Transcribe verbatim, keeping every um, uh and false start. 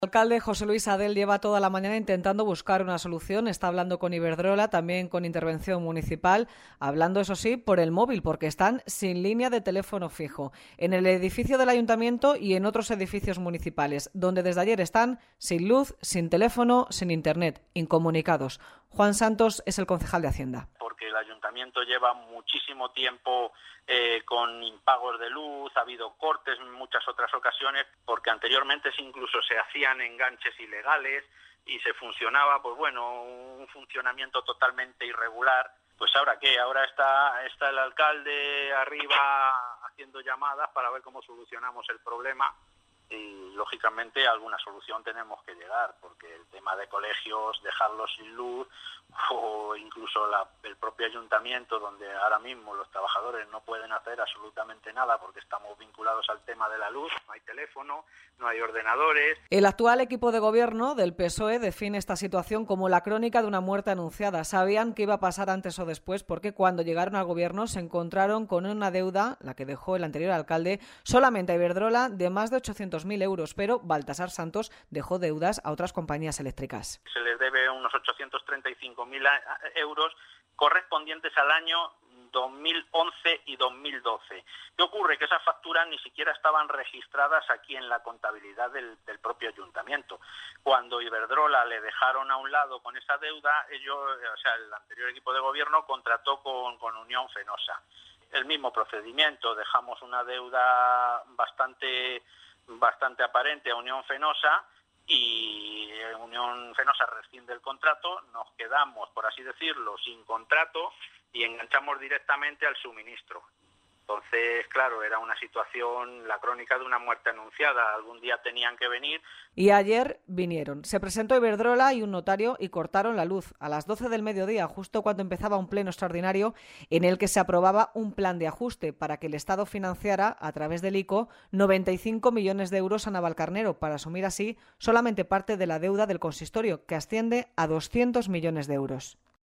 El alcalde José Luis Adel lleva toda la mañana intentando buscar una solución. Está hablando con Iberdrola, también con intervención municipal, hablando, eso sí, por el móvil, porque están sin línea de teléfono fijo en el edificio del ayuntamiento y en otros edificios municipales, donde desde ayer están sin luz, sin teléfono, sin internet, incomunicados. Juan Santos es el concejal de Hacienda. Porque el ayuntamiento lleva muchísimo tiempo eh, con impagos de luz, ha habido cortes en muchas otras ocasiones, porque anteriormente incluso se hacían enganches ilegales y se funcionaba, pues bueno, un funcionamiento totalmente irregular. Pues ahora qué, ahora está, está el alcalde arriba haciendo llamadas para ver cómo solucionamos el problema. Y lógicamente a alguna solución tenemos que llegar, porque el tema de colegios, dejarlos sin luz, o incluso la, el propio ayuntamiento, donde ahora mismo los trabajadores no pueden hacer absolutamente nada porque estamos vinculados al tema de la luz, no hay teléfono, no hay ordenadores. El actual equipo de gobierno del P S O E define esta situación como la crónica de una muerte anunciada. Sabían que iba a pasar antes o después, porque cuando llegaron al gobierno se encontraron con una deuda, la que dejó el anterior alcalde, solamente a Iberdrola, de más de ochocientos mil euros, pero Baltasar Santos dejó deudas a otras compañías eléctricas. Se les debe unos ochocientos treinta y cinco mil euros correspondientes al año dos mil once y dos mil doce. ¿Qué ocurre? Que esas facturas ni siquiera estaban registradas aquí en la contabilidad del, del propio ayuntamiento. Cuando Iberdrola le dejaron a un lado con esa deuda, ellos, o sea, el anterior equipo de gobierno contrató con, con Unión Fenosa. El mismo procedimiento, dejamos una deuda bastante bastante aparente a Unión Fenosa y Unión Fenosa rescinde el contrato, nos quedamos, por así decirlo, sin contrato y enganchamos directamente al suministro. Entonces, claro, era una situación, la crónica de una muerte anunciada. Algún día tenían que venir. Y ayer vinieron. Se presentó Iberdrola y un notario y cortaron la luz a las doce del mediodía, justo cuando empezaba un pleno extraordinario en el que se aprobaba un plan de ajuste para que el Estado financiara, a través del I C O, noventa y cinco millones de euros a Navalcarnero, para asumir así solamente parte de la deuda del consistorio, que asciende a doscientos millones de euros.